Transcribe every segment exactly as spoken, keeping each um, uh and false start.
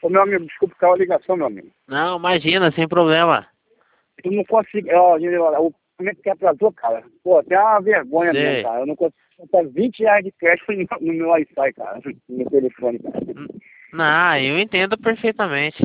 Ô, meu amigo, desculpa ficar a ligação, meu amigo. Não, imagina, sem problema. Eu não consigo, ó, o pagamento que atrasou, cara, pô, até uma vergonha mesmo, Sei. cara. Eu não consigo botar vinte reais de crédito no, no meu Wi-Fi, cara, no meu telefone, cara. Não, eu entendo perfeitamente.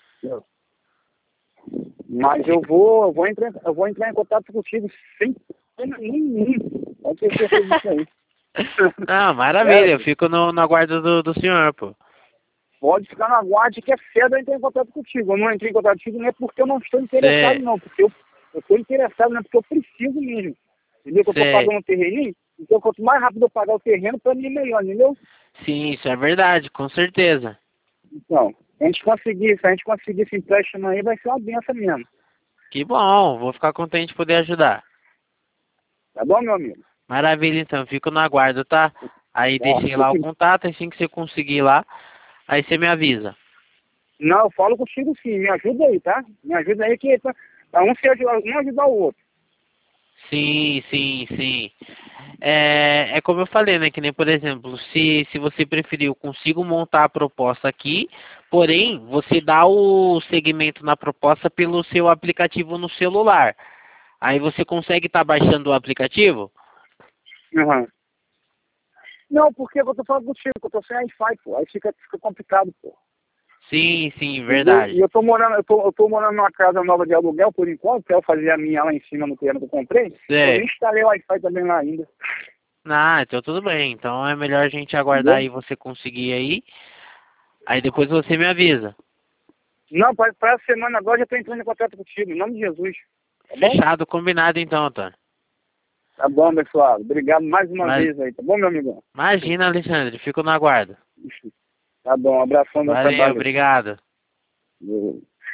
Mas eu vou, eu vou entrar, eu vou entrar em contato contigo sem pena nenhum. Pode ter certeza disso aí. Não, maravilha, É, eu fico no, no aguardo do, do senhor, pô. pode ficar na guarda que é cedo eu entrar em contato contigo. Eu não entrei em contato contigo não é porque eu não estou interessado, Sei, não. Porque eu eu estou interessado, não é porque eu preciso mesmo. Entendeu? Que eu estou sei. pagando um terreninho. Então, quanto mais rápido eu pagar o terreno, para mim é melhor, entendeu? Sim, isso é verdade, com certeza. Então, a gente conseguir, se a gente conseguir esse empréstimo aí, vai ser uma benção mesmo. Que bom, vou ficar contente de poder ajudar. Tá bom, meu amigo? Maravilha, então, fico no aguardo, tá? Aí Tá. deixei lá o contato, assim que você conseguir lá, aí você me avisa. Não, eu falo contigo sim. Me ajuda aí, tá? Me ajuda aí que pra, pra um, se ajudar, um ajudar o outro. Sim, sim, sim. É, é como eu falei, né? Que nem, por exemplo, se, se você preferir, eu consigo montar a proposta aqui, porém, você dá o segmento na proposta pelo seu aplicativo no celular. Aí você consegue estar baixando o aplicativo? Uhum. Não, porque eu tô falando contigo, que eu tô sem Wi-Fi, pô. Aí fica, fica complicado, pô. Sim, sim, Entendeu? E verdade. eu tô morando, eu tô, eu tô morando numa casa nova de aluguel por enquanto, que eu fazer a minha lá em cima no terreno que eu comprei. Eu nem É. instalei o Wi-Fi também lá ainda. Ah, então tudo bem. Então é melhor a gente aguardar Entendeu? aí você conseguir aí. Aí depois você me avisa. Não, pra, pra essa semana agora já tô entrando em contato contigo, em nome de Jesus. Tá bom? Fechado, combinado então, Antônio. Tá bom, pessoal. Obrigado mais uma Mas vez aí, tá bom, meu amigão? imagina, Alexandre, fico no aguardo. Tá bom, um abração, bom Valeu, trabalho aí. obrigado. Valeu.